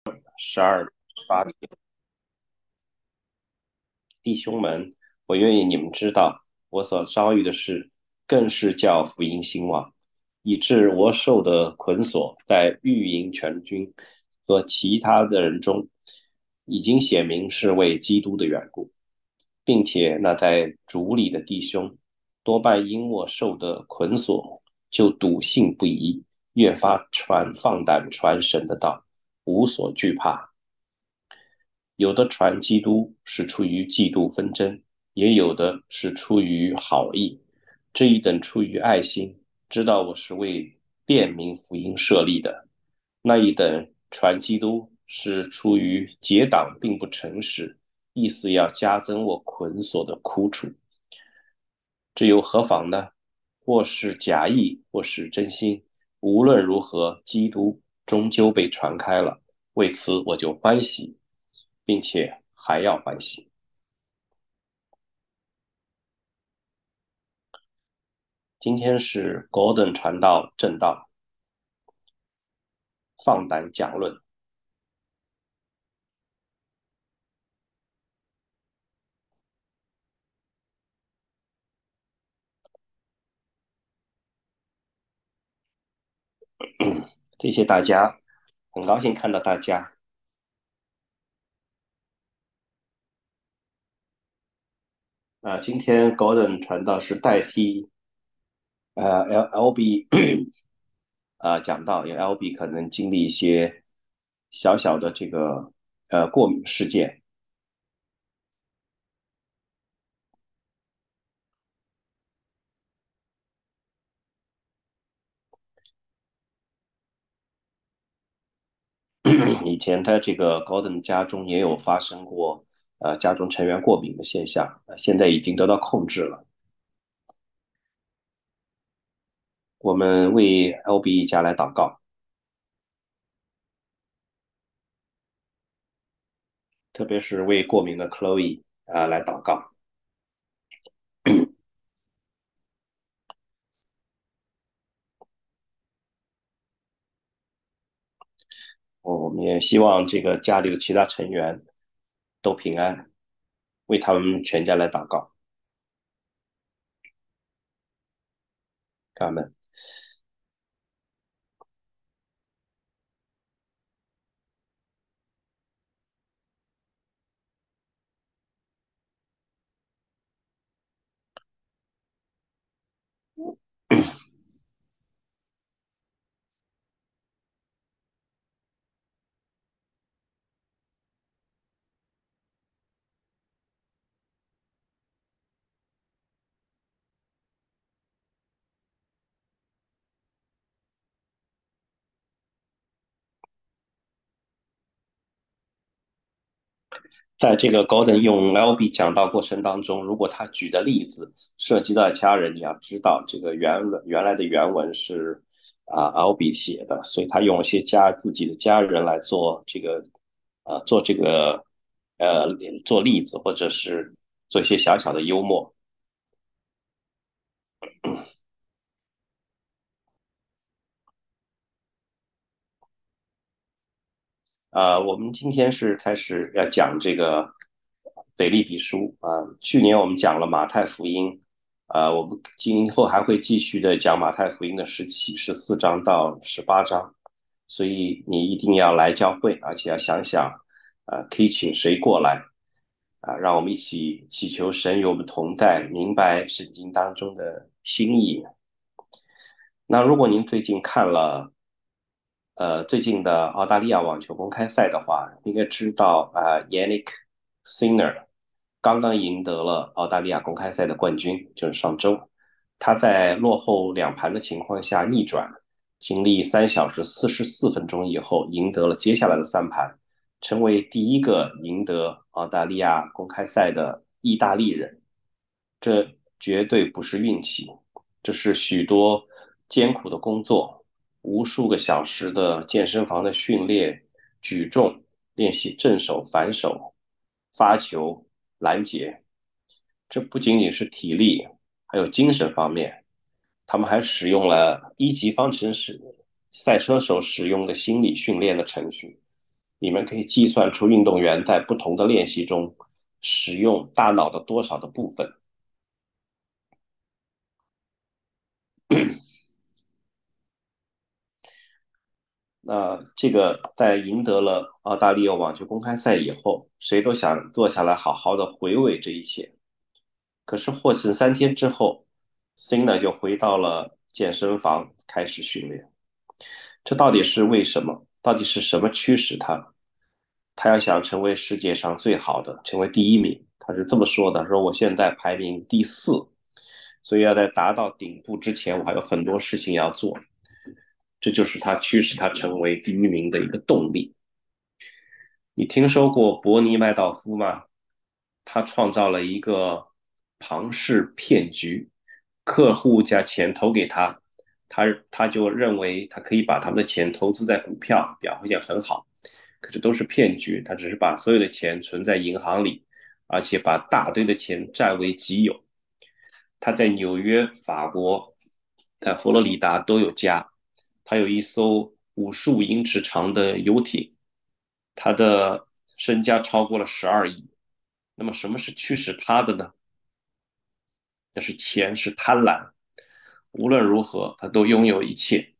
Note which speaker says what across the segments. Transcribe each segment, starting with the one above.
Speaker 1: 12:08，弟兄们，我愿意你们知道，我所遭遇的事，更是叫福音兴旺，以致我受的捆锁，在御营全军和其他的人中，已经显明是为基督的缘故，并且那在主里的弟兄，多半因我受的捆锁，就笃信不疑，越发放胆传神的道，无所惧怕。有的传基督是出于嫉妒纷争，也有的是出于好意。这一等出于爱心，知道我是为便民福音设立的；那一等传基督是出于结党，并不诚实，意思要加增我捆锁的苦楚。这又何妨呢？或是假意，或是真心，无论如何，基督终究被传开了。为此，我就欢喜，并且还要欢喜。今天是 Golden 传道正道，放胆讲论。谢谢大家，很高兴看到大家。今天 Golden 传道是代替LB 讲道，因为 LB 可能经历一些小小的这个过敏事件。以前他这个 Golden 家中也有发生过家中成员过敏的现象，现在已经得到控制了。我们为 LB 一家来祷告，特别是为过敏的 Chloe 来祷告。我们也希望这个家里的其他成员都平安，为他们全家来祷告。他们在这个 Golden 用 LB 讲道过程当中，如果他举的例子涉及到家人，你要知道这个原来的原文是LB 写的，所以他用一些自己的家人来做这个做这个呃做例子，或者是做一些小小的幽默。我们今天是开始要讲这个腓立比书去年我们讲了马太福音，我们今后还会继续的讲马太福音的14章到18章，所以你一定要来教会，而且要想想，可以请谁过来让我们一起祈求神与我们同在，明白圣经当中的心意。那如果您最近看了最近的澳大利亚网球公开赛的话，应该知道Yannick Sinner 刚刚赢得了澳大利亚公开赛的冠军，就是上周，他在落后2盘的情况下逆转，经历3小时44分钟以后，赢得了接下来的3盘，成为第一个赢得澳大利亚公开赛的意大利人。这绝对不是运气，这是许多艰苦的工作，无数个小时的健身房的训练、举重、练习正手、反手、发球、拦截。这不仅仅是体力，还有精神方面。他们还使用了一级方程式赛车手使用的心理训练的程序， 你们可以计算出运动员在不同的练习中使用大脑的多少的部分。那这个在赢得了澳大利亚网球公开赛以后，谁都想坐下来好好的回味这一切。可是获胜3天之后，Cena 就回到了健身房开始训练。这到底是为什么？到底是什么驱使他？他要想成为世界上最好的，成为第一名，他是这么说的：说我现在排名第4，所以要在达到顶部之前，我还有很多事情要做。这就是他驱使他成为第一名的一个动力。你听说过伯尼麦道夫吗？他创造了一个庞氏骗局，客户将钱投给他，他就认为他可以把他们的钱投资在股票，表现很好，可是都是骗局，他只是把所有的钱存在银行里，而且把大堆的钱占为己有。他在纽约、法国、在佛罗里达都有家，他有一艘55英尺长的游艇，他的身家超过了12亿。那么什么是驱使他的呢？那是钱，是贪婪。无论如何，他都拥有一切。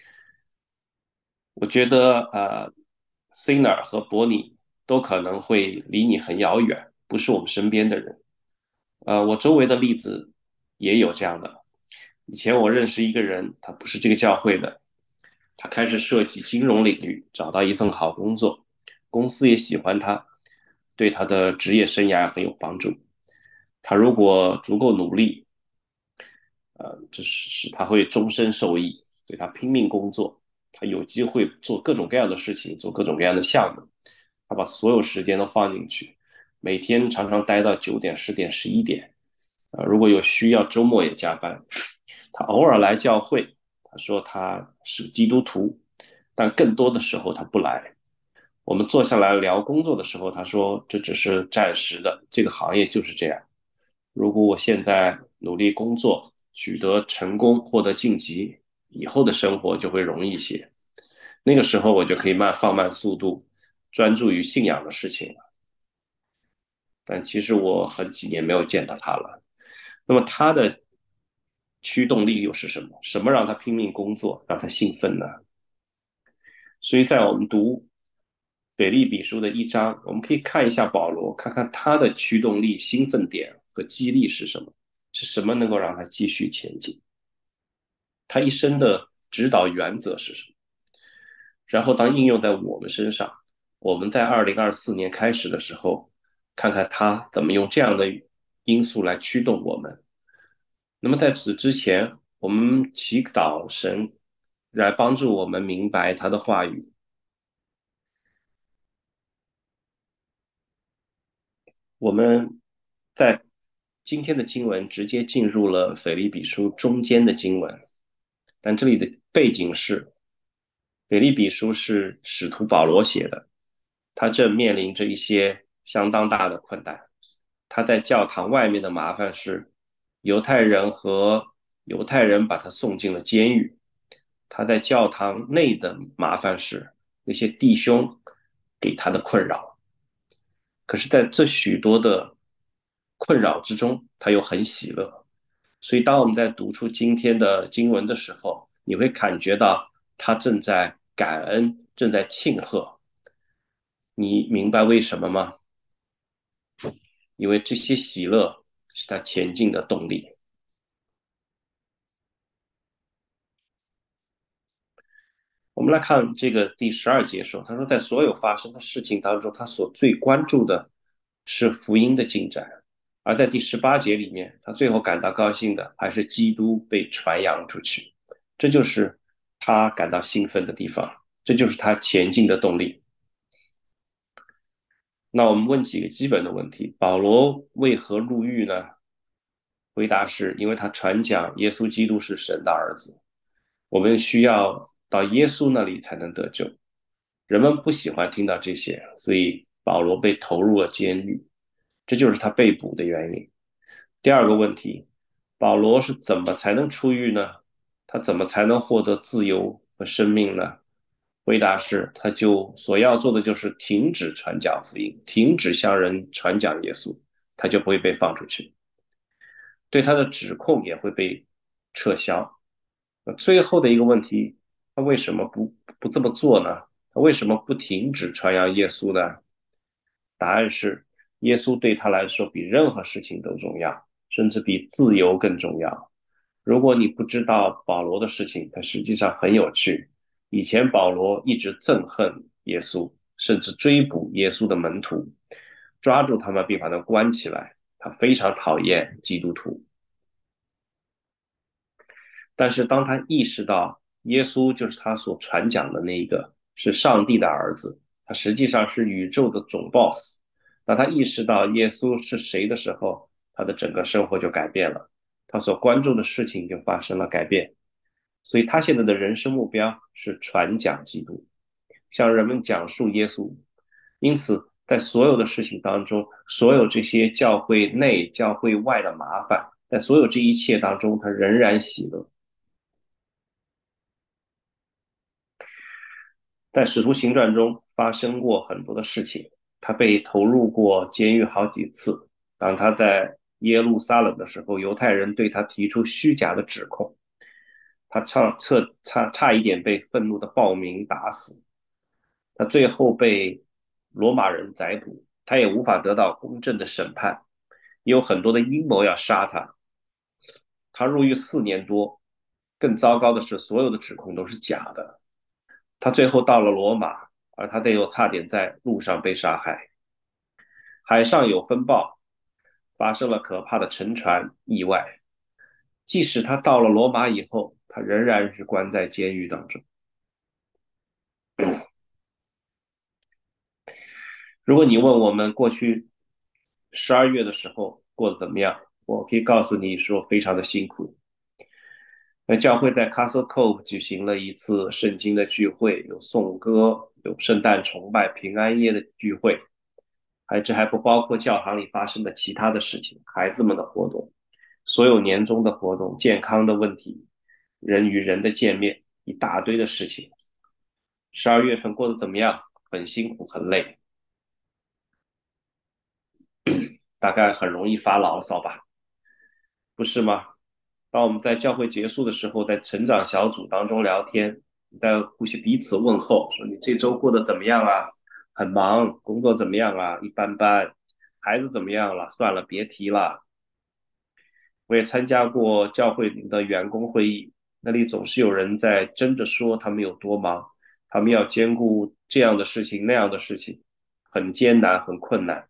Speaker 1: 我觉得Sinner 和伯尼都可能会离你很遥远，不是我们身边的人。我周围的例子也有这样的。以前我认识一个人，他不是这个教会的，他开始涉及金融领域，找到一份好工作，公司也喜欢他，对他的职业生涯很有帮助。他如果足够努力，这使他会终身受益，所以他拼命工作，他有机会做各种各样的事情，做各种各样的项目，他把所有时间都放进去，每天常常待到9点、10点、11点，如果有需要，周末也加班。他偶尔来教会，他说他是基督徒，但更多的时候他不来。我们坐下来聊工作的时候，他说这只是暂时的，这个行业就是这样。如果我现在努力工作，取得成功，获得晋级，以后的生活就会容易一些。那个时候我就可以放慢速度，专注于信仰的事情了。但其实我很几年没有见到他了。那么他的驱动力又是什么？什么让他拼命工作，让他兴奋呢？所以在我们读腓立比书的1章，我们可以看一下保罗，看看他的驱动力、兴奋点和激励是什么，是什么能够让他继续前进？他一生的指导原则是什么？然后当应用在我们身上，我们在2024年开始的时候，看看他怎么用这样的因素来驱动我们。那么在此之前，我们祈祷神来帮助我们明白他的话语。我们在今天的经文直接进入了腓立比书中间的经文，但这里的背景是，腓立比书是使徒保罗写的，他正面临着一些相当大的困难。他在教堂外面的麻烦是，犹太人把他送进了监狱；他在教堂内的麻烦是那些弟兄给他的困扰。可是，在这许多的困扰之中，他又很喜乐。所以，当我们在读出今天的经文的时候，你会感觉到他正在感恩，正在庆贺。你明白为什么吗？因为这些喜乐是他前进的动力。我们来看这个第12节说，他说在所有发生的事情当中，他所最关注的是福音的进展，而在第18节里面，他最后感到高兴的还是基督被传扬出去，这就是他感到兴奋的地方，这就是他前进的动力。那我们问几个基本的问题：保罗为何入狱呢？回答是因为他传讲耶稣基督是神的儿子，我们需要到耶稣那里才能得救。人们不喜欢听到这些，所以保罗被投入了监狱，这就是他被捕的原因。第二个问题，保罗是怎么才能出狱呢？他怎么才能获得自由和生命呢？ 回答是，他就所要做的就是停止传讲福音，停止向人传讲耶稣，他就不会被放出去，对他的指控也会被撤销。最后的一个问题，他为什么不这么做呢？他为什么不停止传扬耶稣呢？答案是，耶稣对他来说比任何事情都重要，甚至比自由更重要。如果你不知道保罗的事情，它实际上很有趣。以前保罗一直憎恨耶稣，甚至追捕耶稣的门徒，抓住他们并把他们关起来。他非常讨厌基督徒。但是当他意识到耶稣就是他所传讲的那一个是上帝的儿子，他实际上是宇宙的总 boss。当他意识到耶稣是谁的时候，他的整个生活就改变了，他所关注的事情就发生了改变。所以他现在的人生目标是传讲基督，向人们讲述耶稣。因此，在所有的事情当中，所有这些教会内、教会外的麻烦，在所有这一切当中，他仍然喜乐。在《使徒行传》中发生过很多的事情，他被投入过监狱好几次。当他在耶路撒冷的时候，犹太人对他提出虚假的指控，他差一点被愤怒的暴民打死。他最后被罗马人逮捕，他也无法得到公正的审判，也有很多的阴谋要杀他。他入狱4年多，更糟糕的是，所有的指控都是假的。他最后到了罗马，而他又差点在路上被杀害。海上有风暴，发生了可怕的沉船意外。即使他到了罗马以后，他仍然是关在监狱当中。如果你问我们过去12月的时候过得怎么样，我可以告诉你说非常的辛苦。那教会在 Castle Cove 举行了一次圣经的聚会，有颂歌，有圣诞崇拜、平安夜的聚会，这还不包括教堂里发生的其他的事情，孩子们的活动，所有年终的活动、健康的问题、人与人的见面，一大堆的事情。12月份过得怎么样？很辛苦，很累，大概很容易发牢骚吧，不是吗？当我们在教会结束的时候，在成长小组当中聊天，在互相彼此问候，说你这周过得怎么样啊？很忙，工作怎么样啊？一般般。孩子怎么样了？算了，别提了。我也参加过教会里的员工会议，那里总是有人在争着说他们有多忙，他们要兼顾这样的事情那样的事情，很艰难，很困难。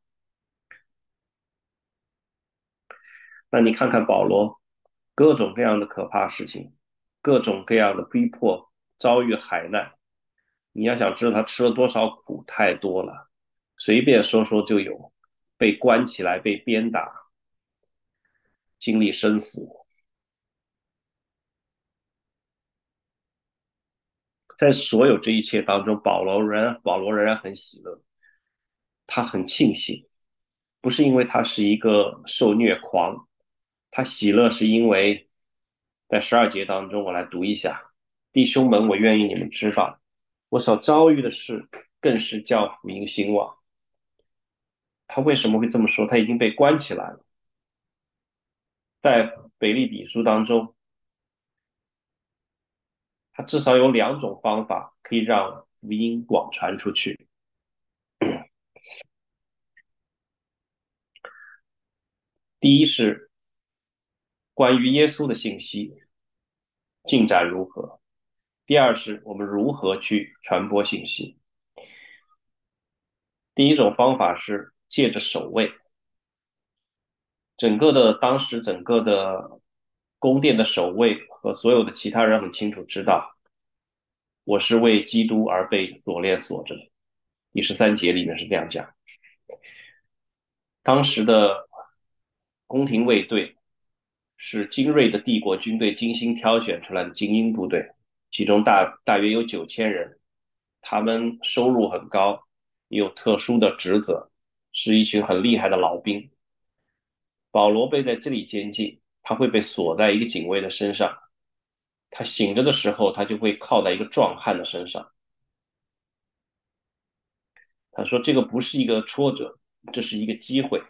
Speaker 1: 那你看看保罗，各种各样的可怕事情，各种各样的逼迫，遭遇海难，你要想知道他吃了多少苦，太多了，随便说说就有，被关起来，被鞭打，经历生死。在所有这一切当中，保罗仍然很喜乐，他很庆幸，不是因为他是一个受虐狂，他喜乐是因为在12节当中，我来读一下：弟兄们，我愿意你们知道，我所遭遇的事，更是叫福音兴旺。他为什么会这么说？他已经被关起来了。在腓立比书当中，他至少有2种方法可以让福音广传出去。第一是关于耶稣的信息进展如何；第二是我们如何去传播信息。第一种方法是借着守卫，当时整个的宫殿的守卫和所有的其他人很清楚知道，我是为基督而被锁链锁着的。第13节里面是这样讲。当时的宫廷卫队是精锐的帝国军队精心挑选出来的精英部队，其中大约有9000人，他们收入很高，也有特殊的职责，是一群很厉害的老兵。保罗被在这里监禁，他会被锁在一个警卫的身上，他醒着的时候，他就会靠在一个壮汉的身上。 他说这个不是一个挫折，这是一个机会。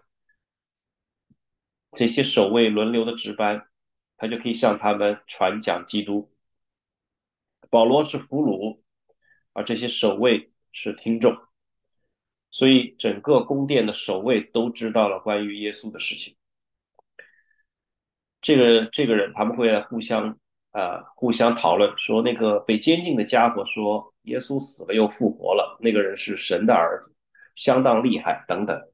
Speaker 1: 这些守卫轮流的值班，他就可以向他们传讲基督。保罗是俘虏，而这些守卫是听众，所以整个宫殿的守卫都知道了关于耶稣的事情。这个人他们会互相讨论，说那个被监禁的家伙说耶稣死了又复活了，那个人是神的儿子，相当厉害等等。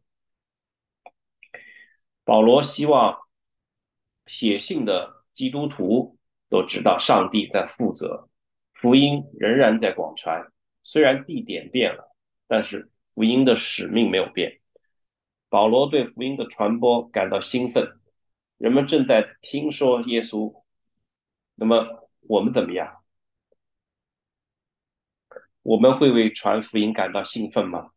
Speaker 1: 保罗希望写信的基督徒都知道上帝在负责，福音仍然在广传，虽然地点变了，但是福音的使命没有变。保罗对福音的传播感到兴奋，人们正在听说耶稣。那么我们怎么样？我们会为传福音感到兴奋吗？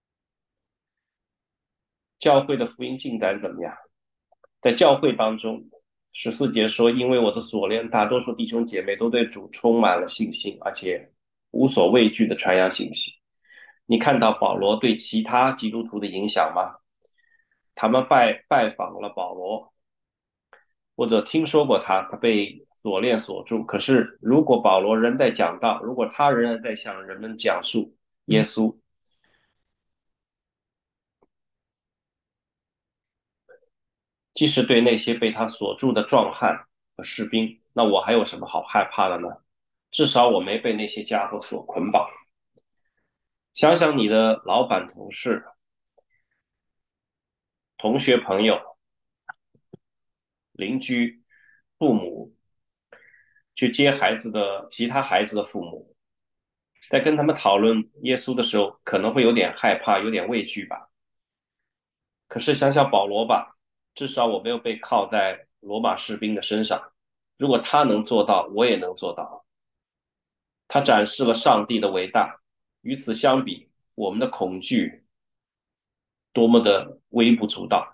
Speaker 1: 教会的福音进展怎么样？在教会当中，14节说：“因为我的锁链，大多数弟兄姐妹都对主充满了信心，而且无所畏惧的传扬信息。”你看到保罗对其他基督徒的影响吗？他们拜访了保罗，或者听说过他被锁链锁住。可是，如果保罗仍在讲道，如果他仍然在向人们讲述耶稣，即使对那些被他锁住的壮汉和士兵，那我还有什么好害怕的呢？至少我没被那些家伙所捆绑。想想你的老板、同事、同学、朋友、邻居、父母，去接孩子的其他孩子的父母，在跟他们讨论耶稣的时候，可能会有点害怕，有点畏惧吧。可是想想保罗吧，至少我没有被铐在罗马士兵的身上。如果他能做到，我也能做到。他展示了上帝的伟大。与此相比，我们的恐惧多么的微不足道。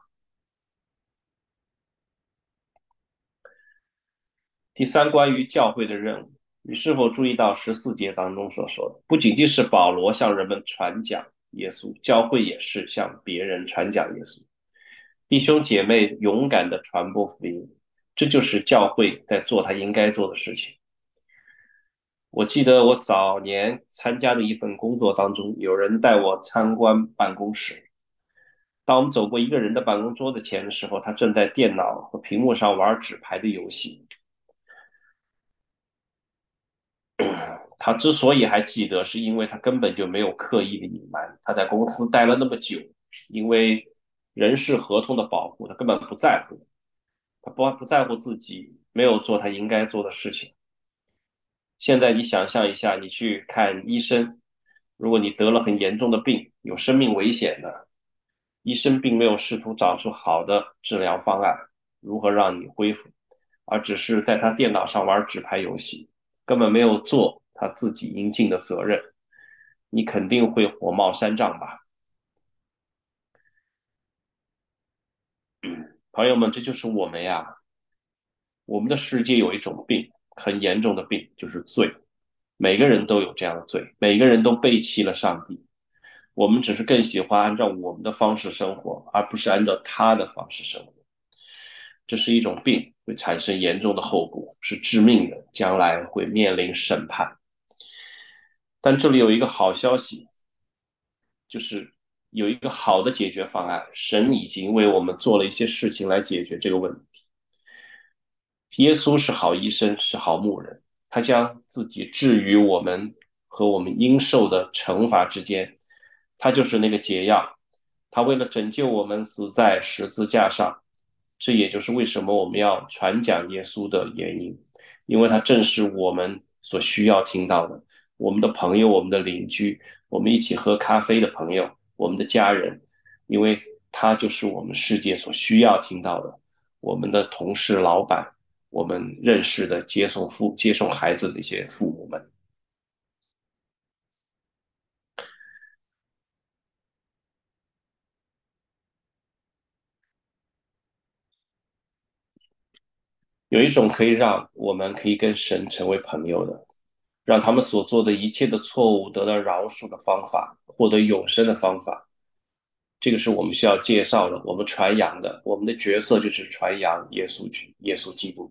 Speaker 1: 第三，关于教会的任务，你是否注意到14节当中所说的，不仅仅是保罗向人们传讲耶稣，教会也是向别人传讲耶稣。弟兄姐妹勇敢的传播福音，这就是教会在做他应该做的事情。我记得我早年参加的一份工作当中，有人带我参观办公室。当我们走过一个人的办公桌子前的时候，他正在电脑和屏幕上玩纸牌的游戏。他之所以还记得，是因为他根本就没有刻意的隐瞒。他在公司待了那么久，因为人事合同的保护，他根本不在乎。他不在乎自己没有做他应该做的事情。现在你想象一下，你去看医生，如果你得了很严重的病，有生命危险的，医生并没有试图找出好的治疗方案，如何让你恢复，而只是在他电脑上玩纸牌游戏，根本没有做他自己应尽的责任，你肯定会火冒三丈吧？朋友们，这就是我们呀，我们的世界有一种病，很严重的病，就是罪。每个人都有这样的罪，每个人都背弃了上帝。我们只是更喜欢按照我们的方式生活，而不是按照他的方式生活。这是一种病，会产生严重的后果，是致命的，将来会面临审判。但这里有一个好消息，就是有一个好的解决方案，神已经为我们做了一些事情来解决这个问题。耶稣是好医生，是好牧人，他将自己置于我们和我们应受的惩罚之间，他就是那个解药。他为了拯救我们死在十字架上，这也就是为什么我们要传讲耶稣的原因，因为他正是我们所需要听到的。我们的朋友、我们的邻居、我们一起喝咖啡的朋友、我们的家人，因为他就是我们世界所需要听到的。我们的同事、老板，我们认识的接送孩子的一些父母们。有一种可以让我们可以跟神成为朋友的， 让他们所做的一切的错误得到饶恕的方法，获得永生的方法。这个是我们需要介绍的，我们传扬的，我们的角色就是传扬耶稣基督。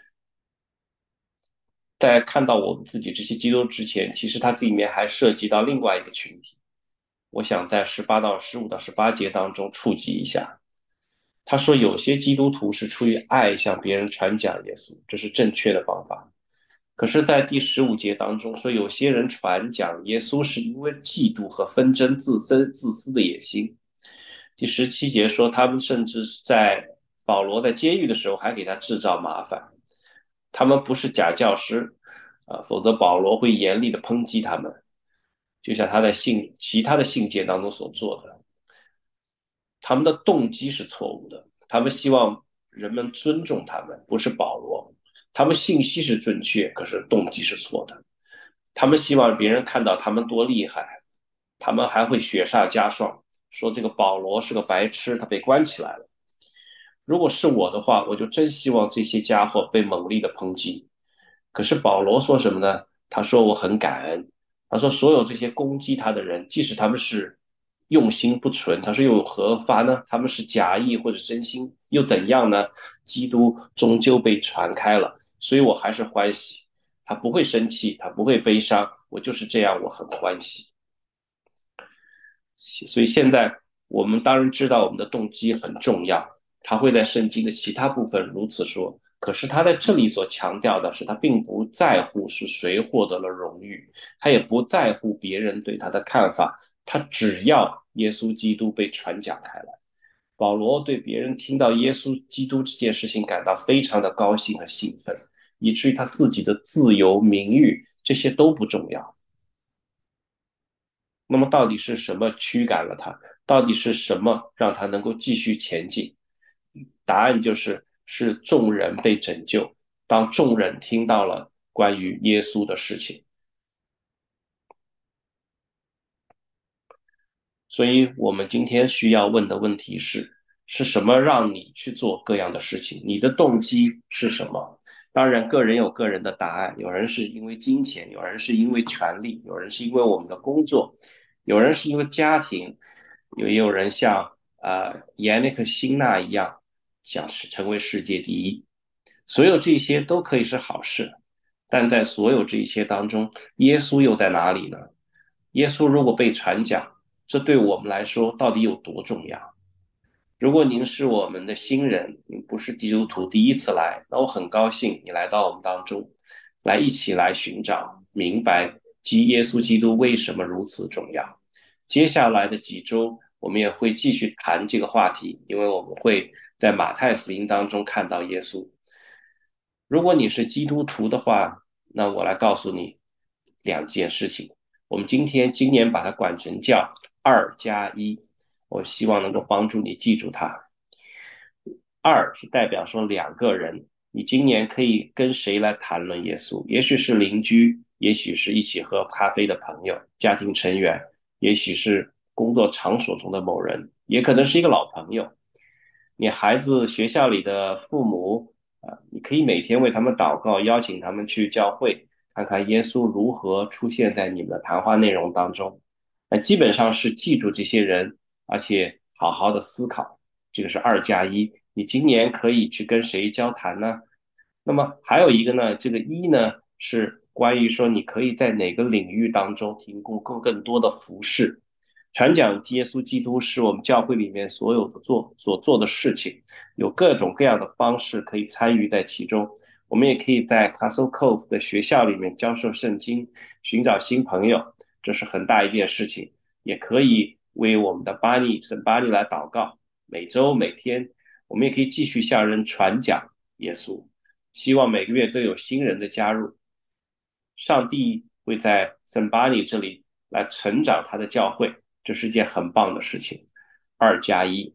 Speaker 1: 在看到我们自己这些基督之前，其实它里面还涉及到另外一个群体。我想在15到18节当中触及一下。他说，有些基督徒是出于爱向别人传讲耶稣，这是正确的方法。可是，在第15节当中说，有些人传讲耶稣是因为嫉妒和纷争、自私的野心。第17节说，他们甚至是在保罗在监狱的时候还给他制造麻烦。他们不是假教师，否则保罗会严厉的抨击他们，就像他在其他的信件当中所做的。他们的动机是错误的，他们希望人们尊重他们，不是保罗。他们信息是正确，可是动机是错的。他们希望别人看到他们多厉害，他们还会雪上加霜，说这个保罗是个白痴，他被关起来了。如果是我的话，我就真希望这些家伙被猛烈的抨击。可是保罗说什么呢？他说我很感恩。他说所有这些攻击他的人，即使他们是用心不纯，他说又何妨呢？他们是假意或者真心，又怎样呢？基督终究被传开了，所以我还是欢喜。他不会生气，他不会悲伤，我就是这样，我很欢喜。所以现在我们当然知道我们的动机很重要，他会在圣经的其他部分如此说。可是他在这里所强调的是，他并不在乎是谁获得了荣誉，他也不在乎别人对他的看法，他只要耶稣基督被传讲开来。保罗对别人听到耶稣基督这件事情感到非常的高兴和兴奋，以至于他自己的自由、名誉这些都不重要。那么到底是什么驱赶了他？到底是什么让他能够继续前进？答案是众人被拯救。当众人听到了关于耶稣的事情，所以我们今天需要问的问题是：是什么让你去做各样的事情？你的动机是什么？当然，个人有个人的答案。有人是因为金钱，有人是因为权利，有人是因为我们的工作，有人是因为家庭，也有人像亚历克辛纳一样，想是成为世界第一。所有这些都可以是好事，但在所有这一切当中，耶稣又在哪里呢？耶稣如果被传讲，这对我们来说到底有多重要？如果您是我们的新人，您不是基督徒第一次来，那我很高兴你来到我们当中，来一起来寻找明白耶稣基督为什么如此重要。接下来的几周，我们也会继续谈这个话题，因为我们会在马太福音当中看到耶稣。如果你是基督徒的话，那我来告诉你两件事情。我们今年把它管成叫2+1，我希望能够帮助你记住它。二是代表说两个人，你今年可以跟谁来谈论耶稣？也许是邻居，也许是一起喝咖啡的朋友、家庭成员，也许是工作场所中的某人，也可能是一个老朋友。你孩子学校里的父母，你可以每天为他们祷告，邀请他们去教会，看看耶稣如何出现在你们的谈话内容当中。基本上是记住这些人，而且好好的思考。这个是2+1。你今年可以去跟谁交谈呢？那么还有一个呢，这个一呢是关于说你可以在哪个领域当中提供更多的服饰。传讲耶稣基督是我们教会里面所有的所做的事情，有各种各样的方式可以参与在其中。我们也可以在 Castle Cove 的学校里面教授圣经，寻找新朋友，这是很大一件事情。也可以为我们的圣巴尼来祷告，每周每天，我们也可以继续向人传讲耶稣。希望每个月都有新人的加入，上帝会在圣巴尼这里来成长他的教会，这是一件很棒的事情。2+1。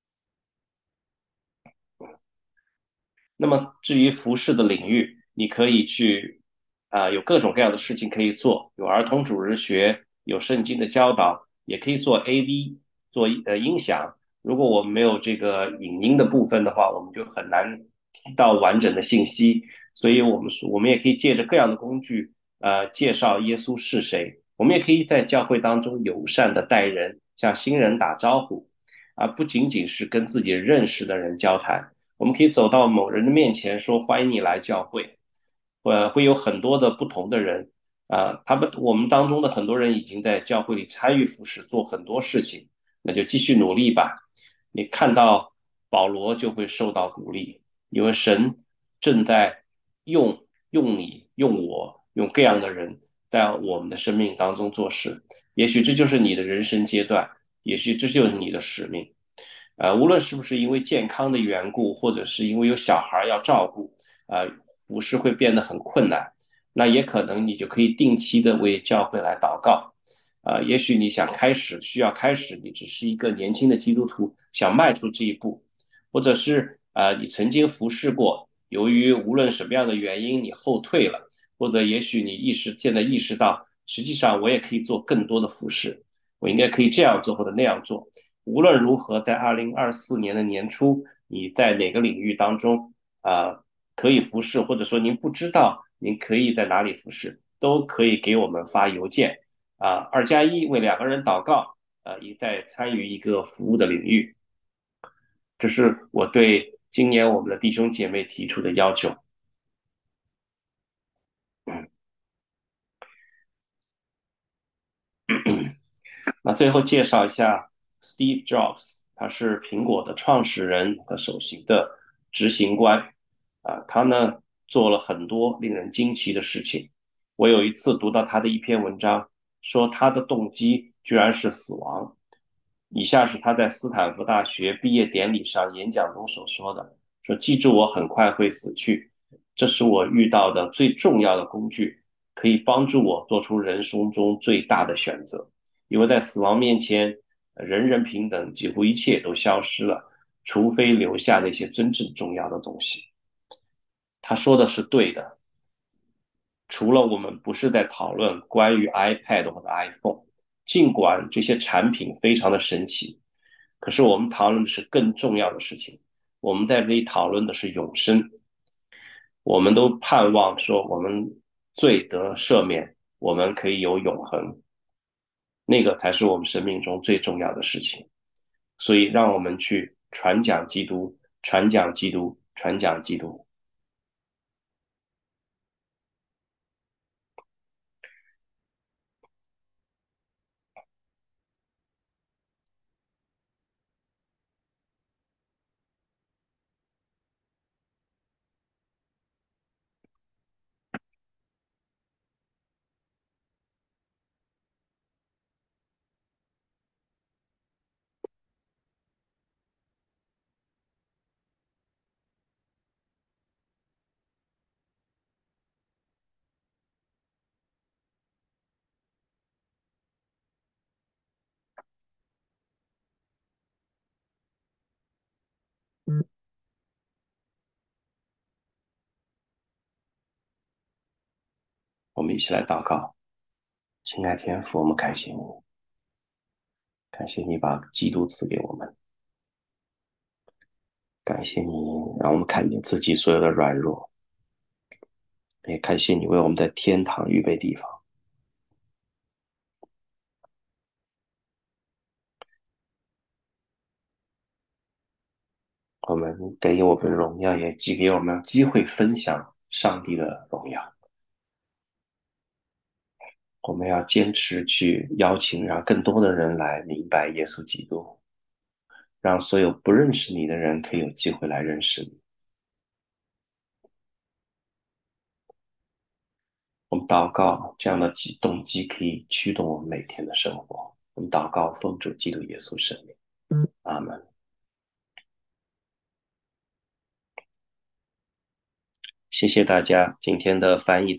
Speaker 1: 那么至于服饰的领域，你可以去有各种各样的事情可以做，有儿童主日学，有圣经的教导，也可以做 AV，做音响。如果我们没有这个影音的部分的话，我们就很难听到完整的信息。所以我们也可以借着各样的工具介绍耶稣是谁。我们也可以在教会当中友善的待人，向新人打招呼，不仅仅是跟自己认识的人交谈。我们可以走到某人的面前说欢迎你来教会，会有很多的不同的人我们当中的很多人已经在教会里参与服侍，做很多事情，那就继续努力吧。你看到保罗就会受到鼓励，因为神正在用你、用我、用各样的人在我们的生命当中做事。也许这就是你的人生阶段，也许这就是你的使命。无论是不是因为健康的缘故，或者是因为有小孩要照顾，服饰会变得很困难，那也可能你就可以定期的为教会来祷告。也许你想开始，需要开始，你只是一个年轻的基督徒，想迈出这一步，或者是你曾经服侍过，由于无论什么样的原因你后退了，或者也许你现在意识到，实际上我也可以做更多的服侍，我应该可以这样做或者那样做。无论如何，在2024年的年初，你在哪个领域当中可以服侍，或者说您不知道您可以在哪里服侍，都可以给我们发邮件2+1为2个人祷告，也在参与一个服务的领域。这是我对今年我们的弟兄姐妹提出的要求。那最后介绍一下 Steve Jobs，他是苹果的创始人和首席的执行官他呢做了很多令人惊奇的事情。我有一次读到他的一篇文章，说他的动机居然是死亡。以下是他在斯坦福大学毕业典礼上演讲中所说的：说记住我很快会死去，这是我遇到的最重要的工具，可以帮助我做出人生中最大的选择。因为在死亡面前，人人平等，几乎一切都消失了，除非留下那些真正重要的东西。他说的是对的，除了我们不是在讨论关于 iPad 或者 iPhone，尽管这些产品非常的神奇，可是我们讨论的是更重要的事情。我们在这里讨论的是永生，我们都盼望说我们罪得赦免，我们可以有永恒，那个才是我们生命中最重要的事情。所以，让我们去传讲基督，传讲基督，传讲基督。我们一起来祷告。亲爱天父，我们感谢你，感谢你把基督赐给我们，感谢你让我们看见自己所有的软弱，也感谢你为我们在天堂预备地方。我们给我们荣耀，也给我们机会分享上帝的荣耀。我们要坚持去邀请，让更多的人来明白耶稣基督，让所有不认识你的人可以有机会来认识你。我们祷告，这样的动机可以驱动我们每天的生活。我们祷告，奉主基督耶稣圣名，阿门。谢谢大家今天的翻译。